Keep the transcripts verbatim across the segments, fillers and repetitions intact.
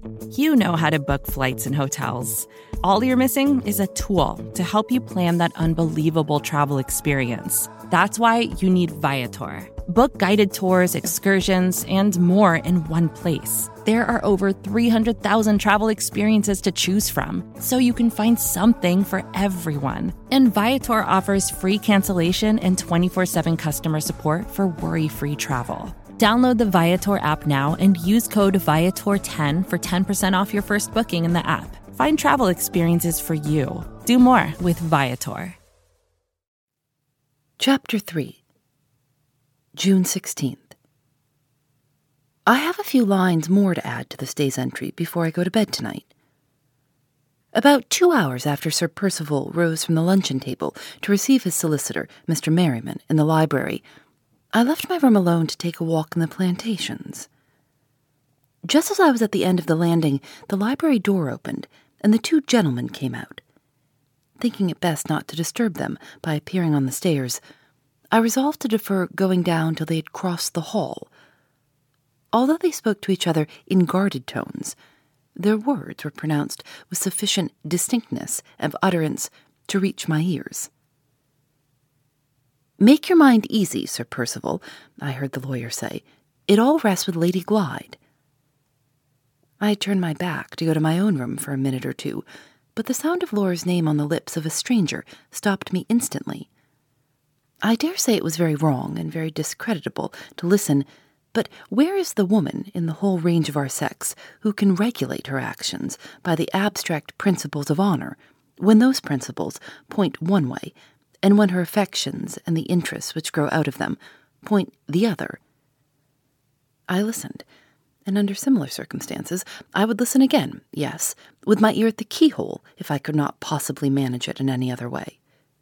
You know how to book flights and hotels. All you're missing is a tool to help you plan that unbelievable travel experience. That's why you need Viator. Book guided tours, excursions, and more in one place. There are over three hundred thousand travel experiences to choose from, so you can find something for everyone. And Viator offers free cancellation and twenty-four seven customer support for worry-free travel. Download the Viator app now and use code Viator ten for ten percent off your first booking in the app. Find travel experiences for you. Do more with Viator. Chapter three. June sixteenth. I have a few lines more to add to this day's entry before I go to bed tonight. About two hours after Sir Percival rose from the luncheon table to receive his solicitor, Mister Merriman, in the library, I left my room alone to take a walk in the plantations. Just as I was at the end of the landing, the library door opened, and the two gentlemen came out. Thinking it best not to disturb them by appearing on the stairs, I resolved to defer going down till they had crossed the hall. Although they spoke to each other in guarded tones, their words were pronounced with sufficient distinctness of utterance to reach my ears. "Make your mind easy, Sir Percival," I heard the lawyer say. "It all rests with Lady Glyde." I had turned my back to go to my own room for a minute or two, but the sound of Laura's name on the lips of a stranger stopped me instantly. I dare say it was very wrong and very discreditable to listen, but where is the woman in the whole range of our sex who can regulate her actions by the abstract principles of honor, when those principles point one way, and when her affections and the interests which grow out of them point the other? I listened, and under similar circumstances I would listen again, yes, with my ear at the keyhole if I could not possibly manage it in any other way.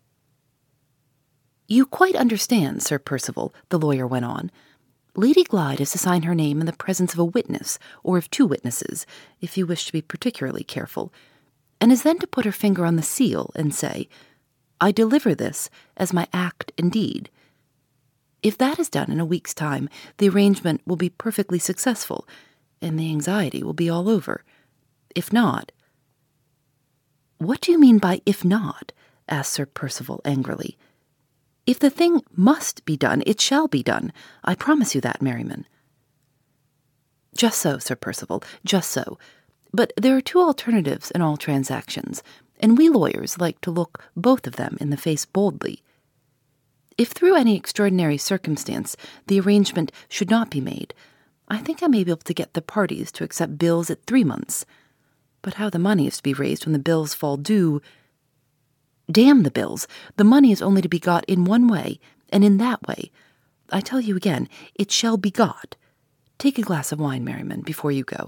"You quite understand, Sir Percival," the lawyer went on. "Lady Glyde is to sign her name in the presence of a witness, or of two witnesses, if you wish to be particularly careful, and is then to put her finger on the seal and say, 'I deliver this as my act and deed.' If that is done in a week's time, the arrangement will be perfectly successful, and the anxiety will be all over. If not—" "What do you mean by if not?" asked Sir Percival angrily. "If the thing must be done, it shall be done. I promise you that, Merriman." "Just so, Sir Percival, just so. But there are two alternatives in all transactions, and we lawyers like to look both of them in the face boldly. If through any extraordinary circumstance the arrangement should not be made, I think I may be able to get the parties to accept bills at three months. But how the money is to be raised when the bills fall due— Damn the bills! The money is only to be got in one way, and in that way. I tell you again, it shall be got. Take a glass of wine, Merriman, before you go."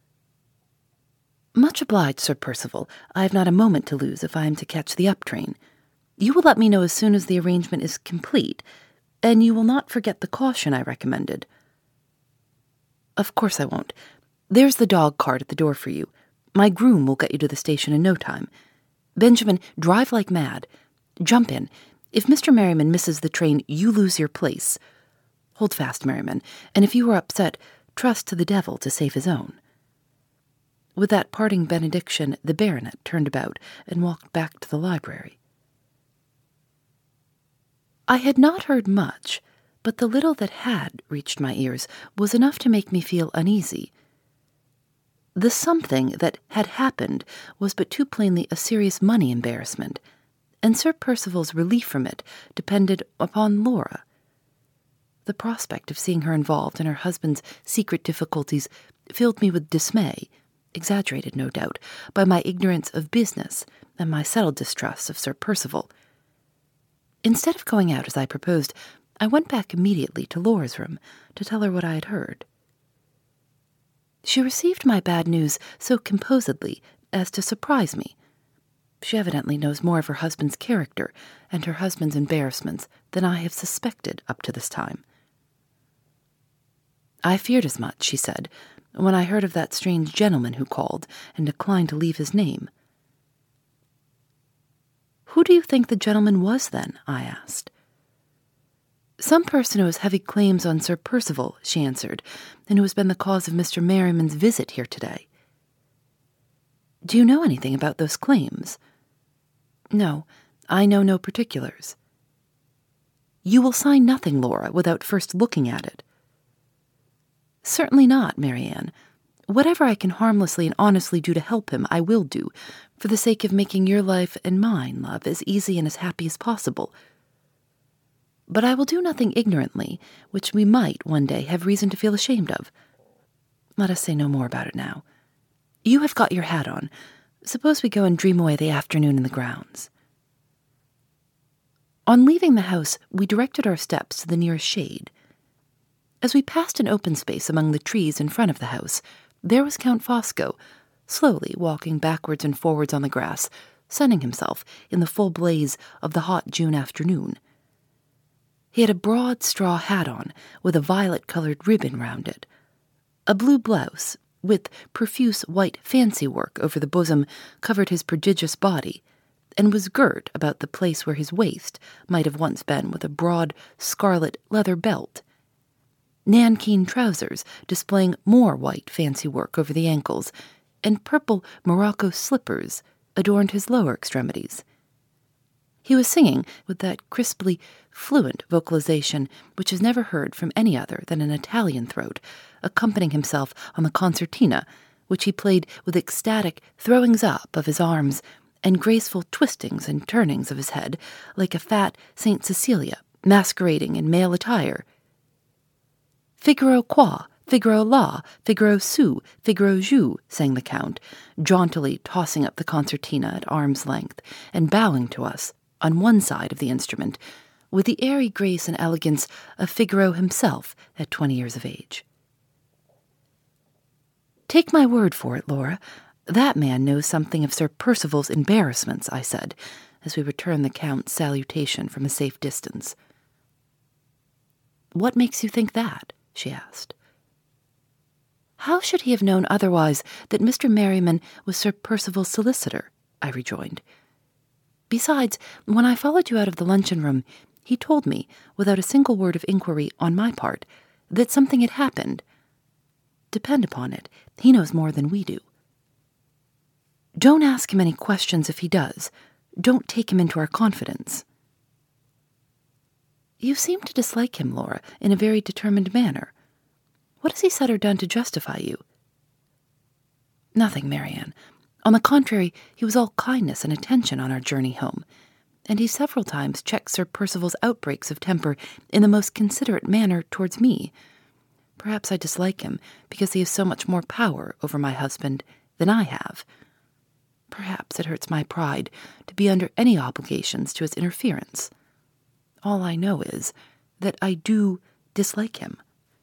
"Much obliged, Sir Percival. I have not a moment to lose if I am to catch the up train. You will let me know as soon as the arrangement is complete, and you will not forget the caution I recommended." "Of course I won't. There's the dog cart at the door for you. My groom will get you to the station in no time. Benjamin, drive like mad. Jump in. If Mister Merriman misses the train, you lose your place. Hold fast, Merriman, and if you are upset, trust to the devil to save his own." With that parting benediction, the baronet turned about and walked back to the library. I had not heard much, but the little that had reached my ears was enough to make me feel uneasy. The something that had happened was but too plainly a serious money embarrassment, and Sir Percival's relief from it depended upon Laura. The prospect of seeing her involved in her husband's secret difficulties filled me with dismay, exaggerated, no doubt, by my ignorance of business and my settled distrust of Sir Percival. Instead of going out as I proposed, I went back immediately to Laura's room to tell her what I had heard. She received my bad news so composedly as to surprise me. She evidently knows more of her husband's character and her husband's embarrassments than I have suspected up to this time. "I feared as much," she said, "when I heard of that strange gentleman who called and declined to leave his name." "Who do you think the gentleman was, then?" I asked. "Some person who has heavy claims on Sir Percival," she answered, "and who has been the cause of Mister Merriman's visit here today." Do you know anything about those claims? No, I know no particulars. You will sign nothing, Laura, without first looking at it. Certainly not, Marianne. Whatever I can harmlessly and honestly do to help him, I will do, for the sake of making your life and mine, love, as easy and as happy as possible. But I will do nothing ignorantly, which we might, one day, have reason to feel ashamed of. Let us say no more about it now. You have got your hat on. Suppose we go and dream away the afternoon in the grounds. On leaving the house, we directed our steps to the nearest shade. As we passed an open space among the trees in front of the house, there was Count Fosco, slowly walking backwards and forwards on the grass, sunning himself in the full blaze of the hot June afternoon. He had a broad straw hat on, with a violet-colored ribbon round it. A blue blouse, with profuse white fancy work over the bosom, covered his prodigious body, and was girt about the place where his waist might have once been with a broad scarlet leather belt. Nankeen trousers, displaying more white fancy work over the ankles, and purple morocco slippers adorned his lower extremities. He was singing with that crisply fluent vocalization which is never heard from any other than an Italian throat, accompanying himself on the concertina, which he played with ecstatic throwings up of his arms and graceful twistings and turnings of his head, like a fat Saint Cecilia masquerading in male attire. Figaro qua, Figaro la, Figaro su, Figaro jou, sang the Count, jauntily tossing up the concertina at arm's length and bowing to us, on one side of the instrument, with the airy grace and elegance of Figaro himself at twenty years of age. Take my word for it, Laura, that man knows something of Sir Percival's embarrassments, I said, as we returned the Count's salutation from a safe distance. What makes you think that? She asked. How should he have known otherwise that Mister Merriman was Sir Percival's solicitor? I rejoined. Besides, when I followed you out of the luncheon-room, he told me, without a single word of inquiry on my part, that something had happened. Depend upon it, he knows more than we do. Don't ask him any questions if he does. Don't take him into our confidence. You seem to dislike him, Laura, in a very determined manner. What has he said or done to justify you? Nothing, Marianne. On the contrary, he was all kindness and attention on our journey home, and he several times checked Sir Percival's outbreaks of temper in the most considerate manner towards me. Perhaps I dislike him because he has so much more power over my husband than I have. Perhaps it hurts my pride to be under any obligations to his interference. All I know is that I do dislike him.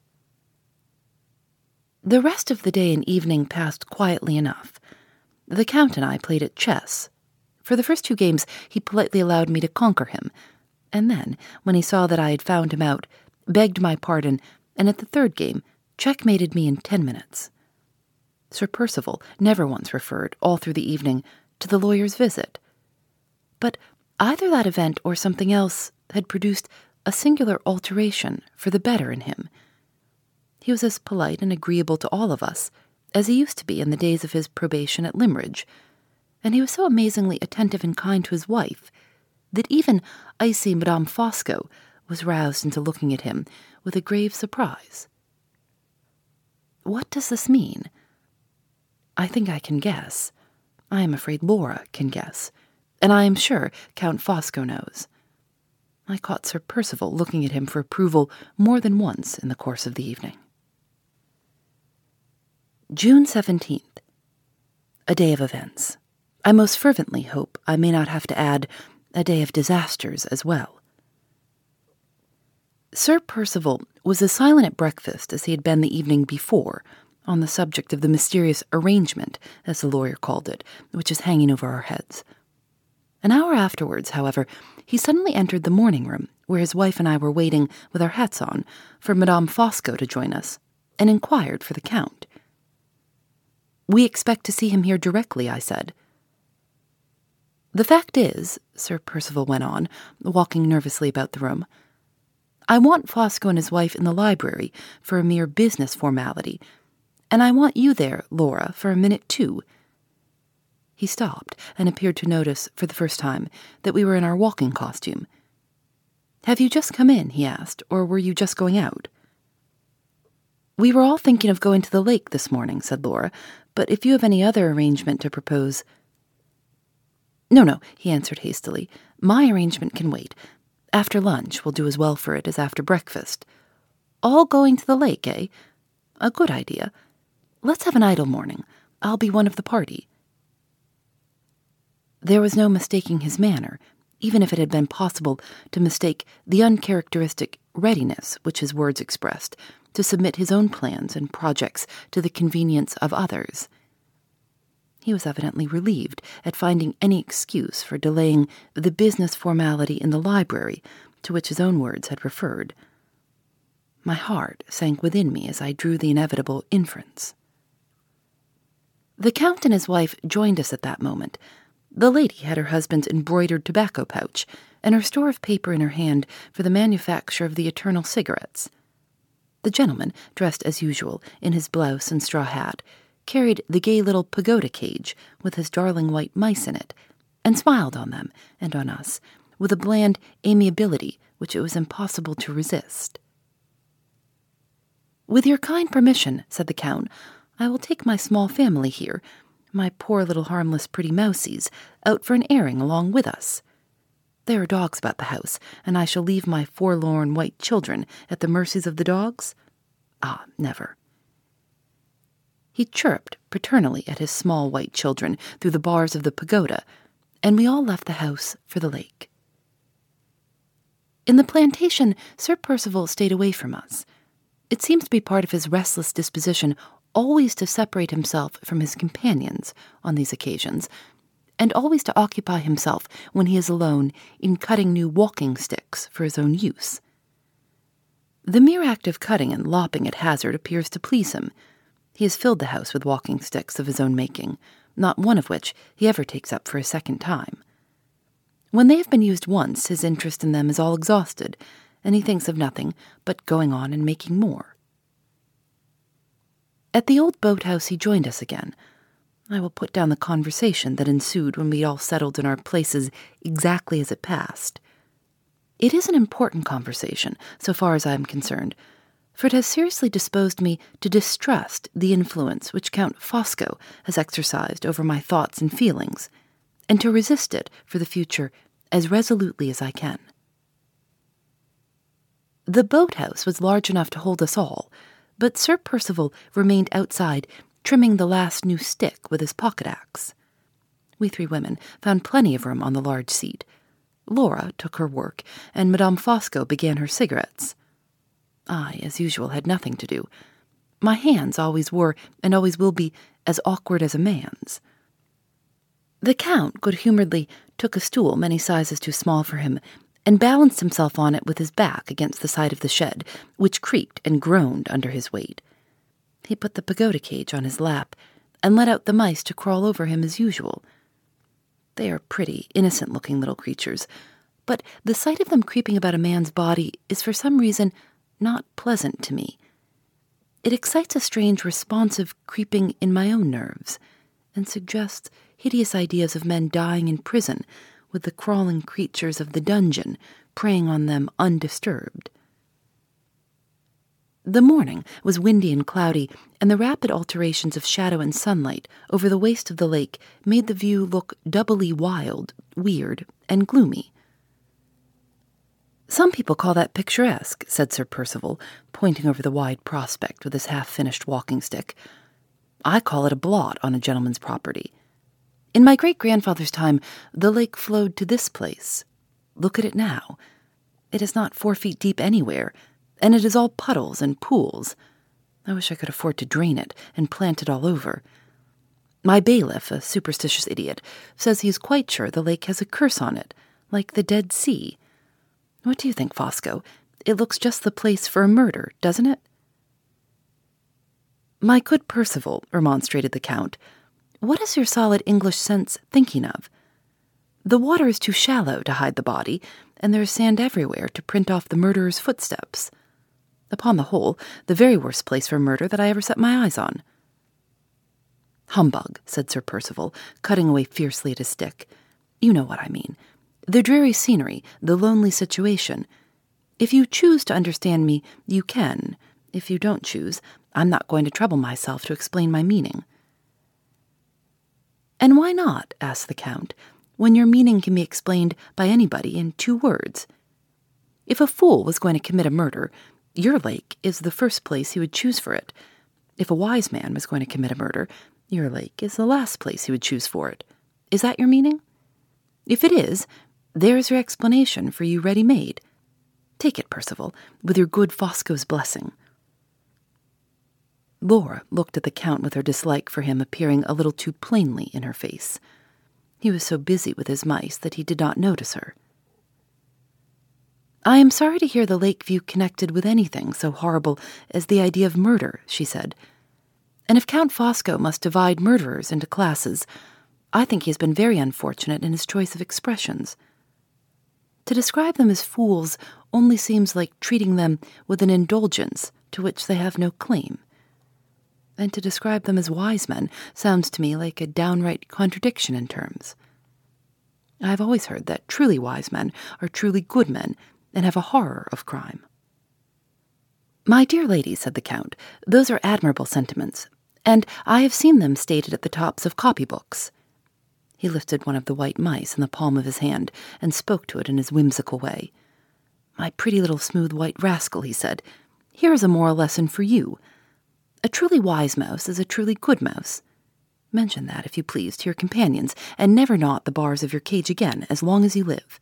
The rest of the day and evening passed quietly enough. The Count and I played at chess. For the first two games he politely allowed me to conquer him, and then, when he saw that I had found him out, begged my pardon, and at the third game checkmated me in ten minutes. Sir Percival never once referred, all through the evening, to the lawyer's visit. But either that event or something else had produced a singular alteration for the better in him. He was as polite and agreeable to all of us as he used to be in the days of his probation at Limmeridge, and he was so amazingly attentive and kind to his wife that even icy Madame Fosco was roused into looking at him with a grave surprise. What does this mean? I think I can guess. I am afraid Laura can guess, and I am sure Count Fosco knows. I caught Sir Percival looking at him for approval more than once in the course of the evening. June seventeenth. A day of events. I most fervently hope I may not have to add a day of disasters as well. Sir Percival was as silent at breakfast as he had been the evening before on the subject of the mysterious arrangement, as the lawyer called it, which is hanging over our heads. An hour afterwards, however, he suddenly entered the morning-room, where his wife and I were waiting with our hats on for Madame Fosco to join us, and inquired for the Count. "We expect to see him here directly," I said. "The fact is," Sir Percival went on, walking nervously about the room, "I want Fosco and his wife in the library for a mere business formality, and I want you there, Laura, for a minute too." He stopped and appeared to notice, for the first time, that we were in our walking costume. "Have you just come in," he asked, "or were you just going out?" "We were all thinking of going to the lake this morning," said Laura, "but if you have any other arrangement to propose—" "No, no," he answered hastily. "My arrangement can wait. After lunch will do as well for it as after breakfast. All going to the lake, eh? A good idea. Let's have an idle morning. I'll be one of the party." There was no mistaking his manner, even if it had been possible to mistake the uncharacteristic readiness which his words expressed to submit his own plans and projects to the convenience of others. He was evidently relieved at finding any excuse for delaying the business formality in the library to which his own words had referred. My heart sank within me as I drew the inevitable inference. The Count and his wife joined us at that moment. The lady had her husband's embroidered tobacco pouch and her store of paper in her hand for the manufacture of the eternal cigarettes. The gentleman, dressed as usual in his blouse and straw hat, carried the gay little pagoda cage with his darling white mice in it, and smiled on them and on us with a bland amiability which it was impossible to resist. "With your kind permission," said the Count, "I will take my small family here, my poor little harmless pretty mousies, out for an airing along with us. There are dogs about the house, and I shall leave my forlorn white children at the mercies of the dogs? Ah, never." He chirruped paternally at his small white children through the bars of the pagoda, and we all left the house for the lake. In the plantation, Sir Percival stayed away from us. It seems to be part of his restless disposition always to separate himself from his companions on these occasions, and always to occupy himself, when he is alone, in cutting new walking sticks for his own use. The mere act of cutting and lopping at hazard appears to please him. He has filled the house with walking sticks of his own making, not one of which he ever takes up for a second time. When they have been used once, his interest in them is all exhausted, and he thinks of nothing but going on and making more. At the old boathouse he joined us again. I will put down the conversation that ensued when we all settled in our places exactly as it passed. It is an important conversation, so far as I am concerned, for it has seriously disposed me to distrust the influence which Count Fosco has exercised over my thoughts and feelings, and to resist it for the future as resolutely as I can. The boathouse was large enough to hold us all, but Sir Percival remained outside, trimming the last new stick with his pocket-axe. We three women found plenty of room on the large seat. Laura took her work, and Madame Fosco began her cigarettes. I, as usual, had nothing to do. My hands always were, and always will be, as awkward as a man's. The Count good-humouredly took a stool many sizes too small for him, and balanced himself on it with his back against the side of the shed, which creaked and groaned under his weight. He put the pagoda cage on his lap, and let out the mice to crawl over him as usual. They are pretty, innocent-looking little creatures, but the sight of them creeping about a man's body is for some reason not pleasant to me. It excites a strange responsive creeping in my own nerves, and suggests hideous ideas of men dying in prison, with the crawling creatures of the dungeon preying on them undisturbed. The morning was windy and cloudy, and the rapid alterations of shadow and sunlight over the waste of the lake made the view look doubly wild, weird, and gloomy. "Some people call that picturesque," said Sir Percival, pointing over the wide prospect with his half-finished walking-stick. "I call it a blot on a gentleman's property. In my great-grandfather's time, the lake flowed to this place. Look at it now. It is not four feet deep anywhere, and it is all puddles and pools. I wish I could afford to drain it and plant it all over. My bailiff, a superstitious idiot, says he is quite sure the lake has a curse on it, like the Dead Sea. What do you think, Fosco? It looks just the place for a murder, doesn't it?" "My good Percival," remonstrated the Count, "what is your solid English sense thinking of? The water is too shallow to hide the body, and there is sand everywhere to print off the murderer's footsteps. Upon the whole, the very worst place for murder that I ever set my eyes on." "Humbug," said Sir Percival, cutting away fiercely at his stick. "You know what I mean. The dreary scenery, the lonely situation. If you choose to understand me, you can. If you don't choose, I'm not going to trouble myself to explain my meaning." "And why not?" asked the Count, "when your meaning can be explained by anybody in two words? If a fool was going to commit a murder, your lake is the first place he would choose for it. If a wise man was going to commit a murder, your lake is the last place he would choose for it. Is that your meaning? If it is, there's your explanation for you ready-made. Take it, Percival, with your good Fosco's blessing." Laura looked at the Count with her dislike for him appearing a little too plainly in her face. He was so busy with his mice that he did not notice her. "I am sorry to hear the Lakeview connected with anything so horrible as the idea of murder," she said. "And if Count Fosco must divide murderers into classes, I think he has been very unfortunate in his choice of expressions. To describe them as fools only seems like treating them with an indulgence to which they have no claim. And to describe them as wise men sounds to me like a downright contradiction in terms. I have always heard that truly wise men are truly good men and have a horror of crime." "My dear lady," said the Count, "those are admirable sentiments, and I have seen them stated at the tops of copybooks." He lifted one of the white mice in the palm of his hand and spoke to it in his whimsical way. "My pretty little smooth white rascal," he said, "here is a moral lesson for you. A truly wise mouse is a truly good mouse. Mention that, if you please, to your companions, and never knot the bars of your cage again as long as you live."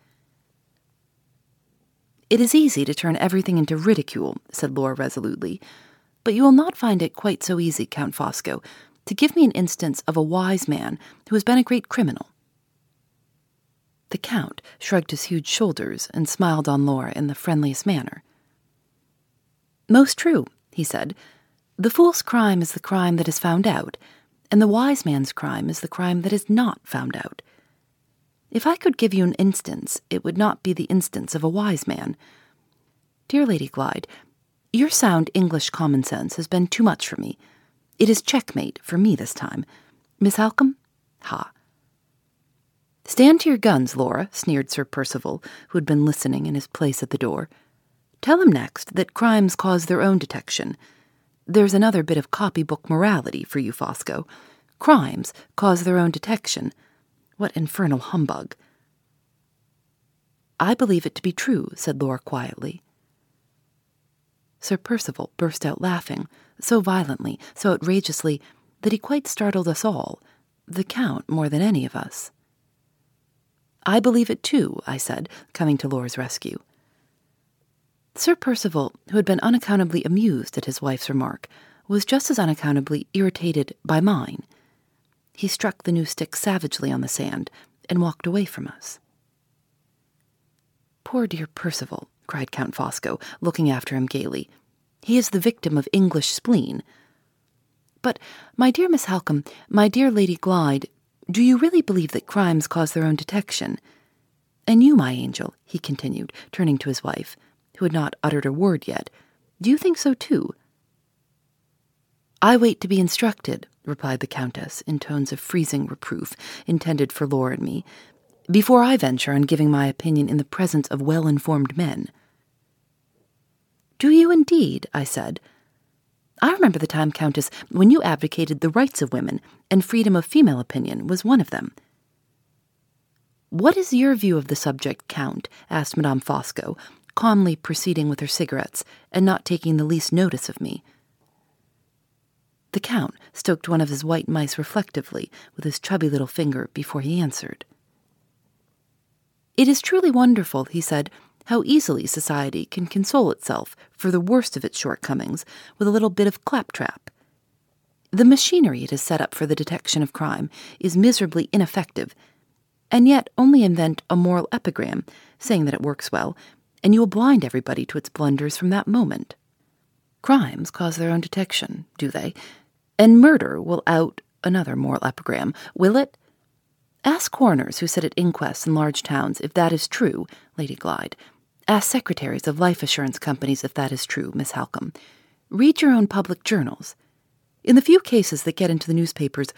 "It is easy to turn everything into ridicule," said Laura resolutely, "but you will not find it quite so easy, Count Fosco, to give me an instance of a wise man who has been a great criminal." The Count shrugged his huge shoulders and smiled on Laura in the friendliest manner. "Most true," he said. "The fool's crime is the crime that is found out, and the wise man's crime is the crime that is not found out. If I could give you an instance, it would not be the instance of a wise man. Dear Lady Glyde, your sound English common sense has been too much for me. It is checkmate for me this time. Miss Halcombe? Ha." "Stand to your guns, Laura," sneered Sir Percival, who had been listening in his place at the door. "Tell him next that crimes cause their own detection. There's another bit of copybook morality for you, Fosco. Crimes cause their own detection. What infernal humbug." "I believe it to be true," said Laura quietly. Sir Percival burst out laughing, so violently, so outrageously, that he quite startled us all, the Count more than any of us. "I believe it too," I said, coming to Laura's rescue. Sir Percival, who had been unaccountably amused at his wife's remark, was just as unaccountably irritated by mine. He struck the new stick savagely on the sand and walked away from us. "Poor dear Percival," cried Count Fosco, looking after him gaily. "He is the victim of English spleen. But, my dear Miss Halcombe, my dear Lady Glyde, do you really believe that crimes cause their own detection? And you, my angel," he continued, turning to his wife, who had not uttered a word yet, "do you think so too?" "I wait to be instructed," replied the Countess, in tones of freezing reproof intended for Laura and me, "before I venture on giving my opinion in the presence of well-informed men." "Do you indeed?" I said. "I remember the time, Countess, when you advocated the rights of women, and freedom of female opinion was one of them." "What is your view of the subject, Count?" asked Madame Fosco, calmly proceeding with her cigarettes, and not taking the least notice of me. The Count stroked one of his white mice reflectively with his chubby little finger before he answered. "It is truly wonderful," he said, "how easily society can console itself for the worst of its shortcomings with a little bit of claptrap. The machinery it has set up for the detection of crime is miserably ineffective, and yet only invent a moral epigram, saying that it works well, and you will blind everybody to its blunders from that moment. Crimes cause their own detection, do they? And murder will out another moral epigram, will it? Ask coroners who sit at inquests in large towns if that is true, Lady Glyde. Ask secretaries of life assurance companies if that is true, Miss Halcombe. Read your own public journals. In the few cases that get into the newspapers,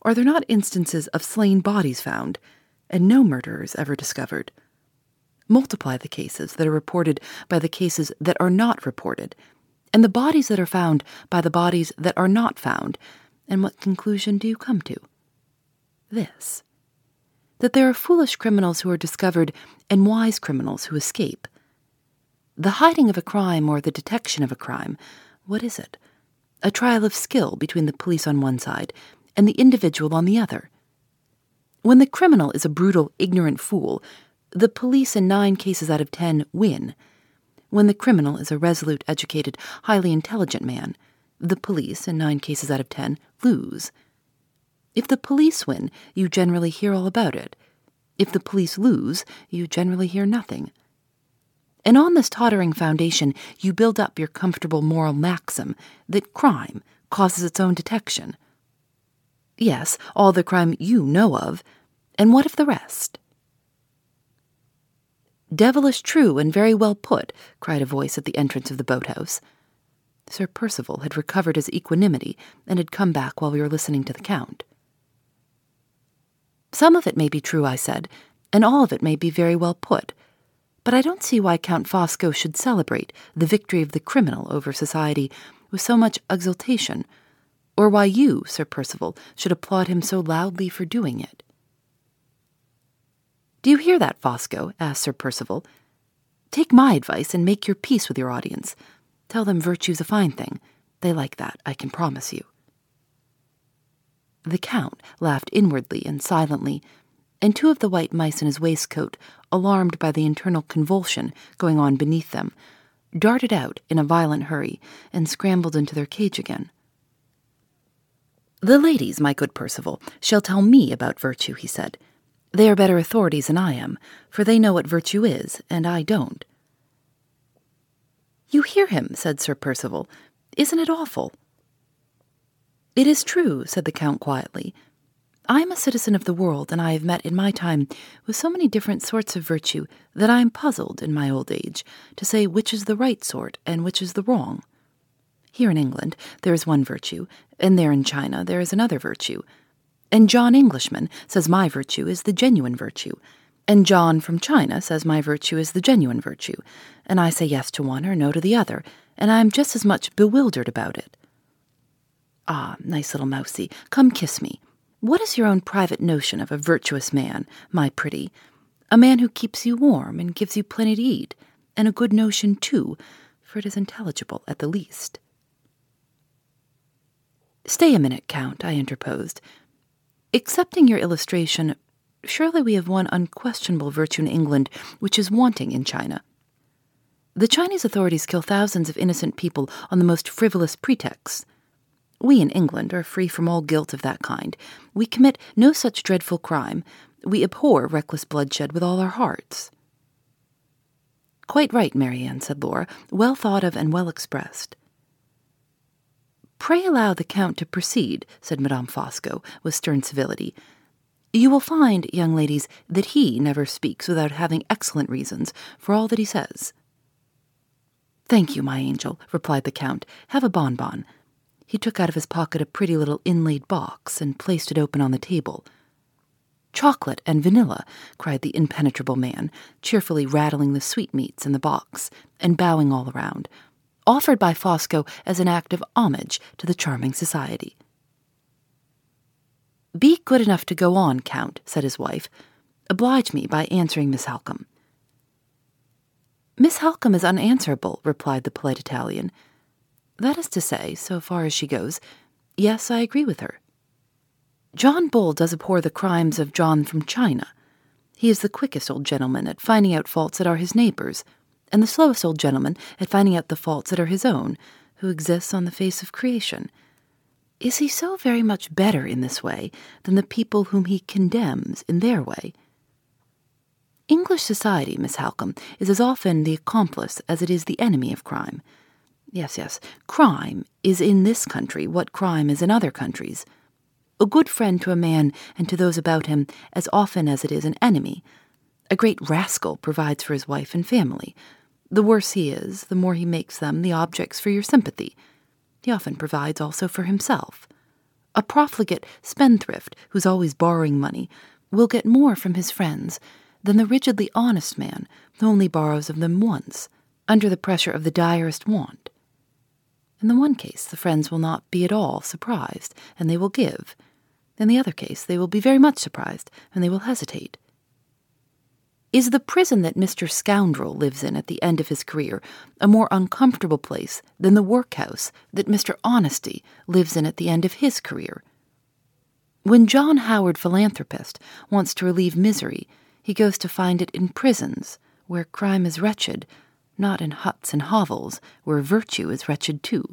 Are there not instances of slain bodies found, and no murderers ever discovered? Multiply the cases that are reported by the cases that are not reported, and the bodies that are found by the bodies that are not found, and what conclusion do you come to? This: that there are foolish criminals who are discovered and wise criminals who escape. The hiding of a crime or the detection of a crime, what is it? A trial of skill between the police on one side and the individual on the other. When the criminal is a brutal, ignorant fool, the police in nine cases out of ten win. When the criminal is a resolute, educated, highly intelligent man, the police in nine cases out of ten lose. If the police win, you generally hear all about it. If the police lose, you generally hear nothing. And on this tottering foundation, you build up your comfortable moral maxim that crime causes its own detection. Yes, all the crime you know of, and what of the rest? "Devilish true and very well put," cried a voice at the entrance of the boathouse. Sir Percival had recovered his equanimity and had come back while we were listening to the Count. "Some of it may be true," I said, "and all of it may be very well put. But I don't see why Count Fosco should celebrate the victory of the criminal over society with so much exultation, or why you, Sir Percival, should applaud him so loudly for doing it." "Do you hear that, Fosco?" asked Sir Percival. "Take my advice and make your peace with your audience. Tell them virtue's a fine thing. They like that, I can promise you." The Count laughed inwardly and silently, and two of the white mice in his waistcoat, alarmed by the internal convulsion going on beneath them, darted out in a violent hurry and scrambled into their cage again. "The ladies, my good Percival, shall tell me about virtue," he said. "They are better authorities than I am, for they know what virtue is, and I don't." "You hear him," said Sir Percival. "Isn't it awful?" "It is true," said the Count quietly. "I am a citizen of the world, and I have met in my time with so many different sorts of virtue that I am puzzled, in my old age, to say which is the right sort and which is the wrong. Here in England there is one virtue, and there in China there is another virtue. And John Englishman says my virtue is the genuine virtue, and John from China says my virtue is the genuine virtue, and I say yes to one or no to the other, and I am just as much bewildered about it. Ah, nice little mousie, come kiss me. What is your own private notion of a virtuous man, my pretty? A man who keeps you warm and gives you plenty to eat, and a good notion, too, for it is intelligible at the least." "Stay a minute, Count," I interposed. "Accepting your illustration, surely we have one unquestionable virtue in England which is wanting in China. The Chinese authorities kill thousands of innocent people on the most frivolous pretexts. We in England are free from all guilt of that kind. We commit no such dreadful crime. We abhor reckless bloodshed with all our hearts." "Quite right, Marianne," said Laura, "well thought of and well expressed." "Pray allow the Count to proceed," said Madame Fosco, with stern civility. "You will find, young ladies, that he never speaks without having excellent reasons for all that he says." "Thank you, my angel," replied the Count. "Have a bonbon." He took out of his pocket a pretty little inlaid box and placed it open on the table. "Chocolate and vanilla," cried the impenetrable man, cheerfully rattling the sweetmeats in the box and bowing all around, "offered by Fosco as an act of homage to the charming society." "Be good enough to go on, Count," said his wife. "Oblige me by answering Miss Halcombe." "Miss Halcombe is unanswerable," replied the polite Italian. "That is to say, so far as she goes, yes, I agree with her. John Bull does abhor the crimes of John from China. He is the quickest old gentleman at finding out faults that are his neighbours', and the slowest old gentleman at finding out the faults that are his own, who exists on the face of creation. Is he so very much better in this way than the people whom he condemns in their way? English society, Miss Halcombe, is as often the accomplice as it is the enemy of crime. Yes, yes, crime is in this country what crime is in other countries. A good friend to a man and to those about him as often as it is an enemy. A great rascal provides for his wife and family. The worse he is, the more he makes them the objects for your sympathy. He often provides also for himself. A profligate spendthrift who's always borrowing money will get more from his friends than the rigidly honest man who only borrows of them once, under the pressure of the direst want. In the one case, the friends will not be at all surprised, and they will give. In the other case, they will be very much surprised, and they will hesitate. Is the prison that Mister Scoundrel lives in at the end of his career a more uncomfortable place than the workhouse that Mister Honesty lives in at the end of his career? When John Howard Philanthropist wants to relieve misery, he goes to find it in prisons, where crime is wretched, not in huts and hovels, where virtue is wretched too.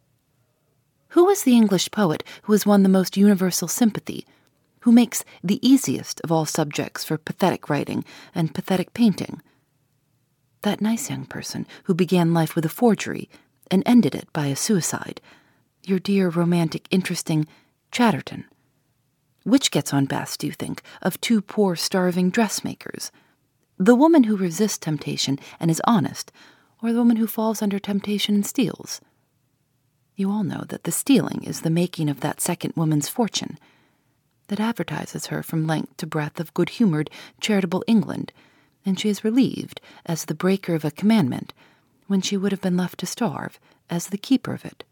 Who is the English poet who has won the most universal sympathy, who makes the easiest of all subjects for pathetic writing and pathetic painting? That nice young person who began life with a forgery and ended it by a suicide, your dear, romantic, interesting Chatterton. Which gets on best, do you think, of two poor, starving dressmakers? The woman who resists temptation and is honest, or the woman who falls under temptation and steals? You all know that the stealing is the making of that second woman's fortune, that advertises her from length to breadth of good-humored, charitable England, and she is relieved as the breaker of a commandment when she would have been left to starve as the keeper of it.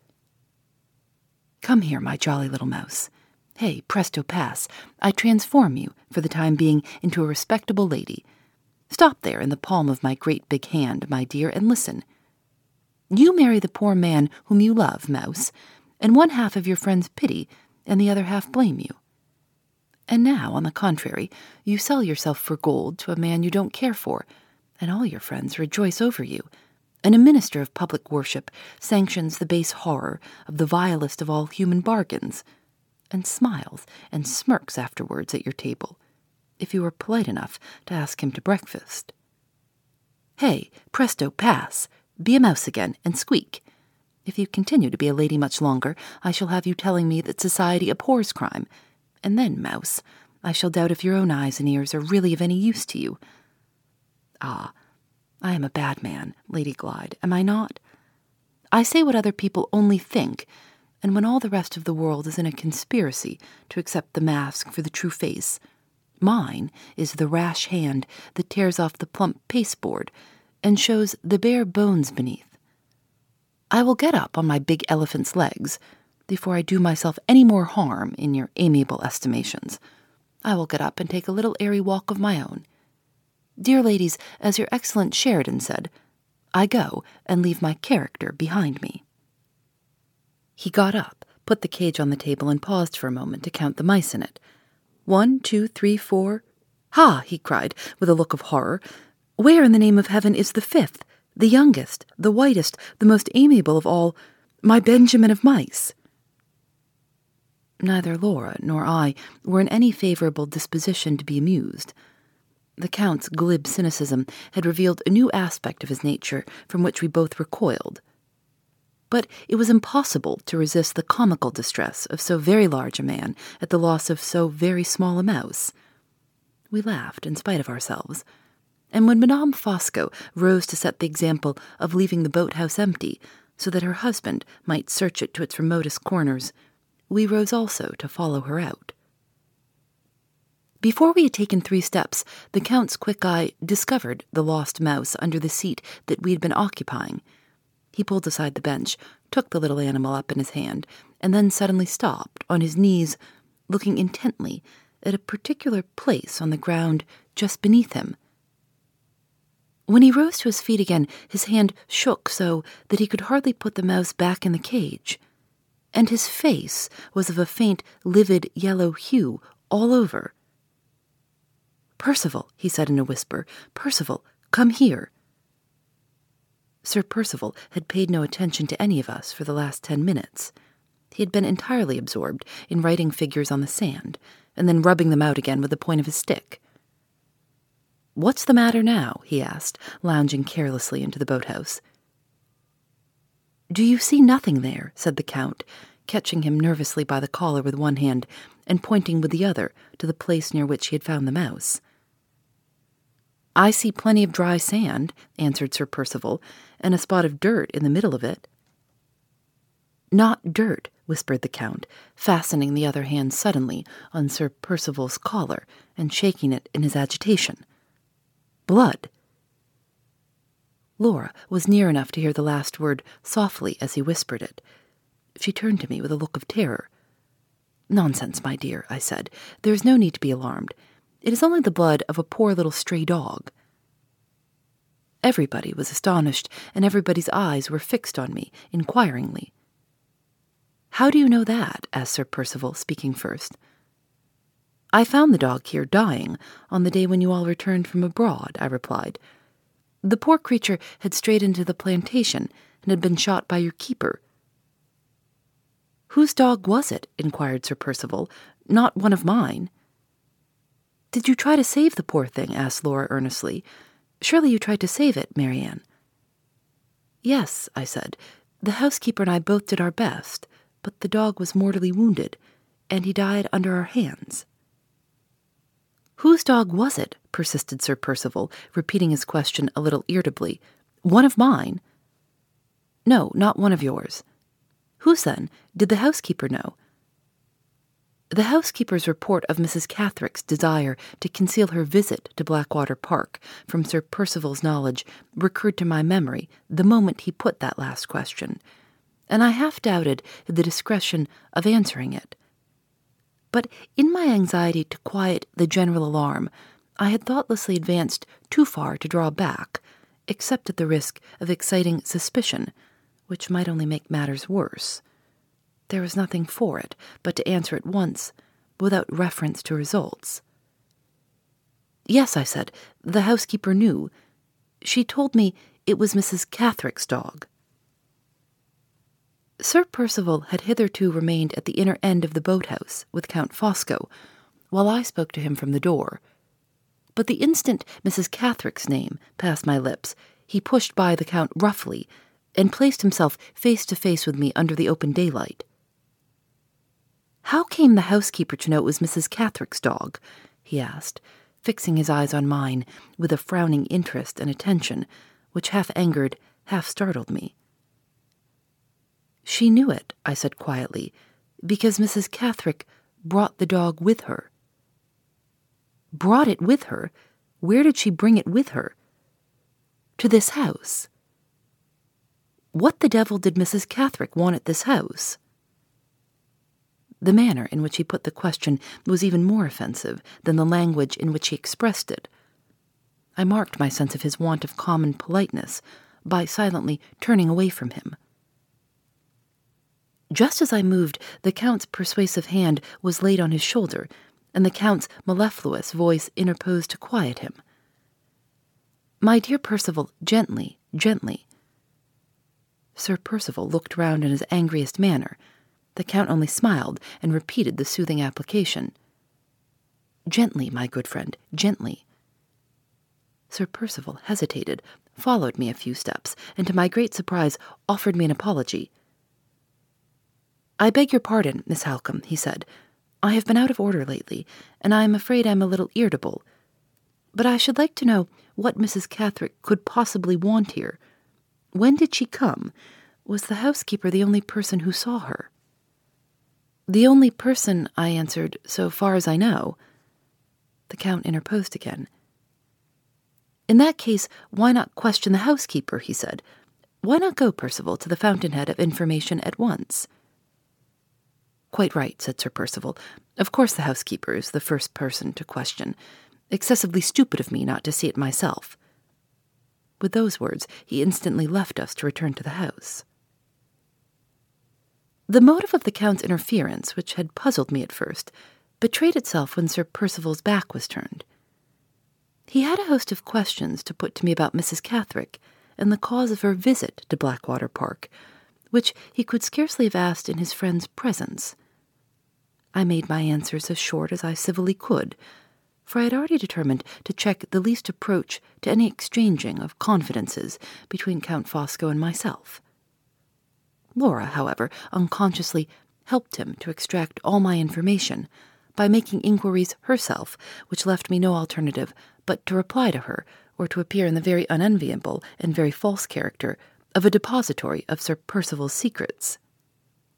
Come here, my jolly little mouse. Hey, presto pass, I transform you, for the time being, into a respectable lady. Stop there in the palm of my great big hand, my dear, and listen. You marry the poor man whom you love, mouse, and one half of your friends pity, and the other half blame you. And now, on the contrary, you sell yourself for gold to a man you don't care for, and all your friends rejoice over you, and a minister of public worship sanctions the base horror of the vilest of all human bargains, and smiles and smirks afterwards at your table, if you were polite enough to ask him to breakfast. Hey, presto pass, be a mouse again, and squeak. If you continue to be a lady much longer, I shall have you telling me that society abhors crime, and then, mouse, I shall doubt if your own eyes and ears are really of any use to you. Ah, I am a bad man, Lady Glyde, am I not? I say what other people only think, and when all the rest of the world is in a conspiracy to accept the mask for the true face, mine is the rash hand that tears off the plump pasteboard and shows the bare bones beneath. I will get up on my big elephant's legs before I do myself any more harm in your amiable estimations. I will get up and take a little airy walk of my own. Dear ladies, as your excellent Sheridan said, I go and leave my character behind me. He got up, put the cage on the table, and paused for a moment to count the mice in it. One, two, three, four. Ha! He cried, with a look of horror. Where in the name of heaven is the fifth, the youngest, the whitest, the most amiable of all, my Benjamin of mice? Neither Laura nor I were in any favorable disposition to be amused. The Count's glib cynicism had revealed a new aspect of his nature from which we both recoiled. But it was impossible to resist the comical distress of so very large a man at the loss of so very small a mouse. We laughed in spite of ourselves, and when Madame Fosco rose to set the example of leaving the boat-house empty so that her husband might search it to its remotest corners, we rose also to follow her out. Before we had taken three steps, the Count's quick eye discovered the lost mouse under the seat that we had been occupying. He pulled aside the bench, took the little animal up in his hand, and then suddenly stopped on his knees, looking intently at a particular place on the ground just beneath him. When he rose to his feet again, his hand shook so that he could hardly put the mouse back in the cage, and his face was of a faint, livid yellow hue all over. "Percival," he said in a whisper, "Percival, come here." Sir Percival had paid no attention to any of us for the last ten minutes. He had been entirely absorbed in writing figures on the sand, and then rubbing them out again with the point of his stick. "What's the matter now?" he asked, lounging carelessly into the boathouse. "Do you see nothing there?" said the Count, catching him nervously by the collar with one hand and pointing with the other to the place near which he had found the mouse. "I see plenty of dry sand," answered Sir Percival, "and a spot of dirt in the middle of it." "Not dirt, whispered the Count, fastening the other hand suddenly on Sir Percival's collar and shaking it in his agitation. Blood! Laura was near enough to hear the last word softly as he whispered it. She turned to me with a look of terror. "Nonsense, my dear," I said. "There is no need to be alarmed. It is only the blood of a poor little stray dog." Everybody was astonished, and everybody's eyes were fixed on me, inquiringly. "How do you know that?" asked Sir Percival, speaking first. "I found the dog here dying on the day when you all returned from abroad," I replied. "The poor creature had strayed into the plantation and had been shot by your keeper." "Whose dog was it?" inquired Sir Percival. "Not one of mine." "Did you try to save the poor thing?" asked Laura earnestly. "Surely you tried to save it, Marianne." "Yes," I said. "The housekeeper and I both did our best, but the dog was mortally wounded, and he died under our hands." "Whose dog was it?" persisted Sir Percival, repeating his question a little irritably. "One of mine?" "No, not one of yours." "Whose then? Did the housekeeper know?" The housekeeper's report of Missus Catherick's desire to conceal her visit to Blackwater Park from Sir Percival's knowledge recurred to my memory the moment he put that last question, and I half doubted the discretion of answering it. But in my anxiety to quiet the general alarm, I had thoughtlessly advanced too far to draw back, except at the risk of exciting suspicion, which might only make matters worse. There was nothing for it but to answer at once, without reference to results. "Yes," I said, "the housekeeper knew. She told me it was Missus Catherick's dog." Sir Percival had hitherto remained at the inner end of the boathouse with Count Fosco, while I spoke to him from the door. But the instant Missus Catherick's name passed my lips, he pushed by the Count roughly, and placed himself face to face with me under the open daylight. "How came the housekeeper to know it was Missus Catherick's dog?" he asked, fixing his eyes on mine with a frowning interest and attention, which half angered, half startled me. "She knew it," I said quietly, "because Missus Catherick brought the dog with her." "Brought it with her? Where did she bring it with her?" "To this house." "What the devil did Missus Catherick want at this house?" The manner in which he put the question was even more offensive than the language in which he expressed it. I marked my sense of his want of common politeness by silently turning away from him. Just as I moved, the Count's persuasive hand was laid on his shoulder, and the Count's mellifluous voice interposed to quiet him. "My dear Percival, gently, gently." Sir Percival looked round in his angriest manner. The Count only smiled and repeated the soothing application. "Gently, my good friend, gently." Sir Percival hesitated, followed me a few steps, and to my great surprise offered me an apology. "I beg your pardon, Miss Halcombe," he said. "I have been out of order lately, and I am afraid I am a little irritable. But I should like to know what Missus Catherick could possibly want here. When did she come? Was the housekeeper the only person who saw her?" "The only person," I answered, "so far as I know." The Count interposed again. "In that case, why not question the housekeeper?" he said. "Why not go, Percival, to the fountainhead of information at once?" "Quite right," said Sir Percival. "Of course the housekeeper is the first person to question. Excessively stupid of me not to see it myself." With those words, he instantly left us to return to the house. The motive of the Count's interference, which had puzzled me at first, betrayed itself when Sir Percival's back was turned. He had a host of questions to put to me about Missus Catherick and the cause of her visit to Blackwater Park, which he could scarcely have asked in his friend's presence. I made my answers as short as I civilly could, for I had already determined to check the least approach to any exchanging of confidences between Count Fosco and myself. Laura, however, unconsciously helped him to extract all my information by making inquiries herself, which left me no alternative but to reply to her or to appear in the very unenviable and very false character of a depository of Sir Percival's secrets.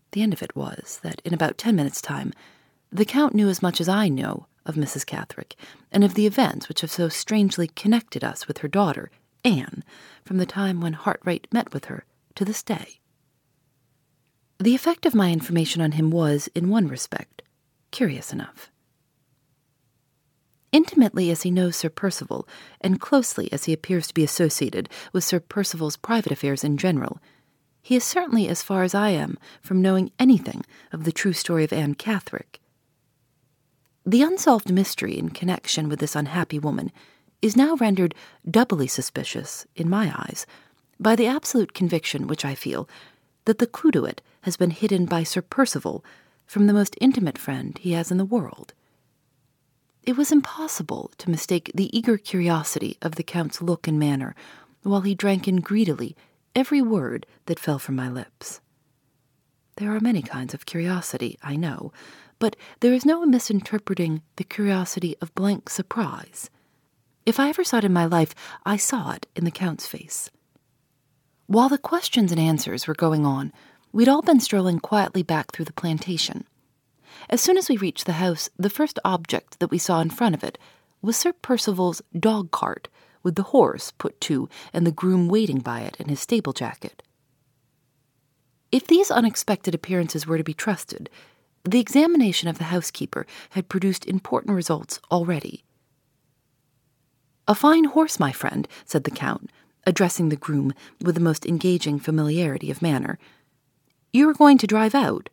The end of it was that in about ten minutes' time, the Count knew as much as I know of Missus Catherick and of the events which have so strangely connected us with her daughter, Anne, from the time when Hartright met with her to this day. The effect of my information on him was, in one respect, curious enough. Intimately as he knows Sir Percival, and closely as he appears to be associated with Sir Percival's private affairs in general, he is certainly as far as I am from knowing anything of the true story of Anne Catherick. The unsolved mystery in connection with this unhappy woman is now rendered doubly suspicious, in my eyes, by the absolute conviction which I feel that the clue to it has been hidden by Sir Percival from the most intimate friend he has in the world. It was impossible to mistake the eager curiosity of the Count's look and manner while he drank in greedily every word that fell from my lips. There are many kinds of curiosity, I know, but there is no misinterpreting the curiosity of blank surprise. If I ever saw it in my life, I saw it in the Count's face. While the questions and answers were going on, we'd all been strolling quietly back through the plantation. As soon as we reached the house, the first object that we saw in front of it was Sir Percival's dog-cart, with the horse put to and the groom waiting by it in his stable jacket. If these unexpected appearances were to be trusted, the examination of the housekeeper had produced important results already. "A fine horse, my friend," said the Count, addressing the groom with the most engaging familiarity of manner. "You are going to drive out?"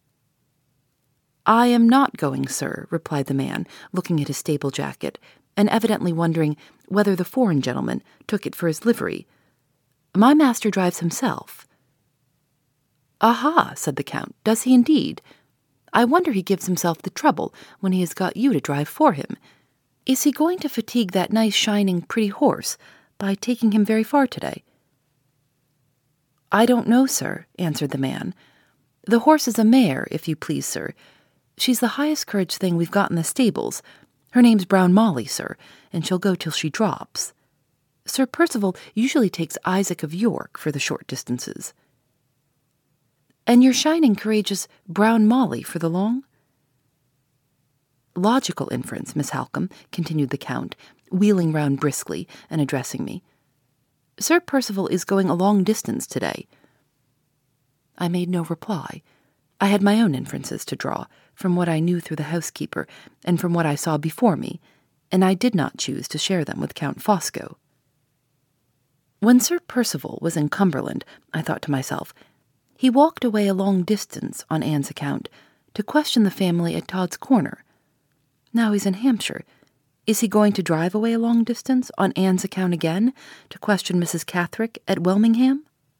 "I am not going, sir," replied the man, looking at his stable jacket, and evidently wondering whether the foreign gentleman took it for his livery. "My master drives himself." "Aha," said the Count, "does he indeed? I wonder he gives himself the trouble when he has got you to drive for him. Is he going to fatigue that nice, shining, pretty horse by taking him very far today?" "I don't know, sir," answered the man. "The horse is a mare, if you please, sir. She's the highest courage thing we've got in the stables. Her name's Brown Molly, sir, and she'll go till she drops. Sir Percival usually takes Isaac of York for the short distances." "And your shining, courageous Brown Molly for the long?" "Logical inference, Miss Halcombe," continued the Count, wheeling round briskly and addressing me. "Sir Percival is going a long distance today." I made no reply. I had my own inferences to draw, from what I knew through the housekeeper and from what I saw before me, and I did not choose to share them with Count Fosco. When Sir Percival was in Cumberland, I thought to myself, he walked away a long distance on Anne's account to question the family at Todd's Corner. Now he's in Hampshire. Is he going to drive away a long distance on Anne's account again to question Missus Catherick at Welmingham?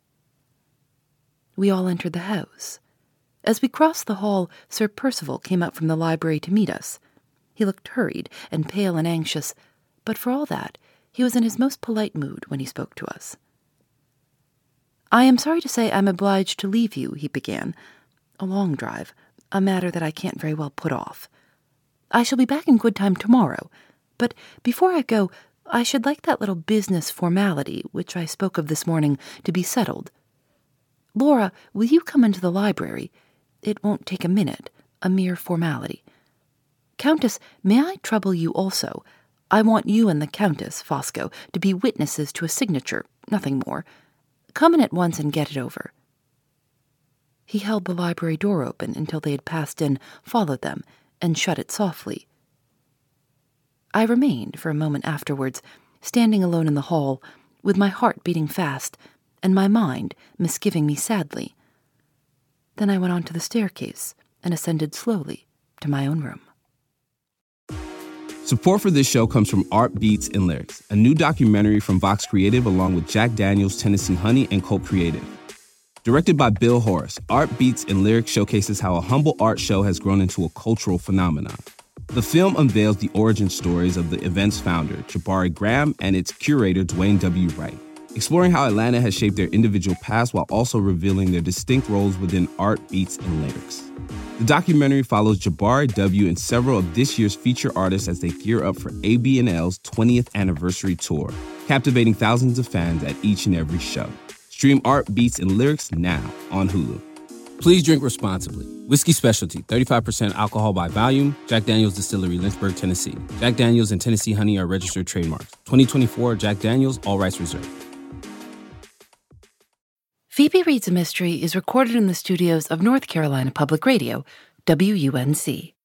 We all entered the house. As we crossed the hall, Sir Percival came up from the library to meet us. He looked hurried and pale and anxious, but for all that, he was in his most polite mood when he spoke to us. "I am sorry to say I'm obliged to leave you," he began. "A long drive, a matter that I can't very well put off. I shall be back in good time tomorrow, but before I go, I should like that little business formality which I spoke of this morning to be settled. Laura, will you come into the library? It won't take a minute, a mere formality. Countess, may I trouble you also? I want you and the Countess, Fosco, to be witnesses to a signature, nothing more. Come in at once and get it over." He held the library door open until they had passed in, followed them, and shut it softly. I remained for a moment afterwards, standing alone in the hall, with my heart beating fast, and my mind misgiving me sadly. Then I went on to the staircase and ascended slowly to my own room. Support for this show comes from Art Beats and Lyrics, a new documentary from Vox Creative along with Jack Daniels, Tennessee Honey, and Colt Creative. Directed by Bill Horace, Art Beats and Lyrics showcases how a humble art show has grown into a cultural phenomenon. The film unveils the origin stories of the event's founder, Jabari Graham, and its curator, Dwayne W. Wright, exploring how Atlanta has shaped their individual paths while also revealing their distinct roles within art, beats, and lyrics. The documentary follows Jabari W. and several of this year's feature artists as they gear up for A B N L's twentieth anniversary tour, captivating thousands of fans at each and every show. Stream Art, Beats, and Lyrics now on Hulu. Please drink responsibly. Whiskey Specialty, thirty-five percent alcohol by volume. Jack Daniel's Distillery, Lynchburg, Tennessee. Jack Daniel's and Tennessee Honey are registered trademarks. twenty twenty-four Jack Daniel's, all rights reserved. Phoebe Reads a Mystery is recorded in the studios of North Carolina Public Radio, W U N C.